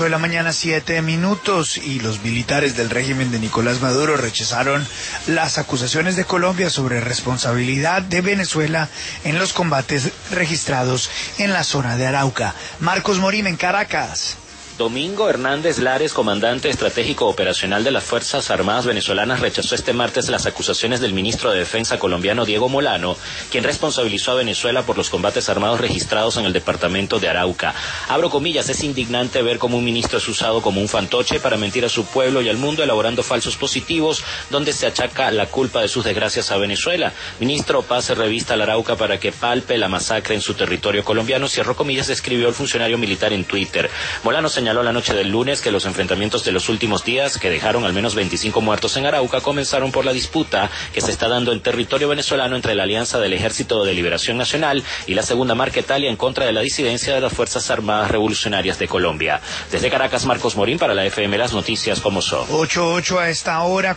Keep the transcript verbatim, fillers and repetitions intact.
De la mañana, siete minutos, y los militares del régimen de Nicolás Maduro rechazaron las acusaciones de Colombia sobre responsabilidad de Venezuela en los combates registrados en la zona de Arauca. Marcos Morim en Caracas. Domingo Hernández Lares, comandante estratégico operacional de las Fuerzas Armadas venezolanas, rechazó este martes las acusaciones del ministro de Defensa colombiano Diego Molano, quien responsabilizó a Venezuela por los combates armados registrados en el departamento de Arauca. Abro comillas, es indignante ver cómo un ministro es usado como un fantoche para mentir a su pueblo y al mundo, elaborando falsos positivos donde se achaca la culpa de sus desgracias a Venezuela. Ministro, pase revista al Arauca para que palpe la masacre en su territorio colombiano, cierro comillas, escribió el funcionario militar en Twitter. Molano señaló la noche del lunes que los enfrentamientos de los últimos días, que dejaron al menos veinticinco muertos en Arauca, comenzaron por la disputa que se está dando en territorio venezolano entre la Alianza del Ejército de Liberación Nacional y la Segunda Marquetalia en contra de la disidencia de las Fuerzas Armadas Revolucionarias de Colombia. Desde Caracas, Marcos Morín para la F M, las noticias como son. ocho ocho a esta hora.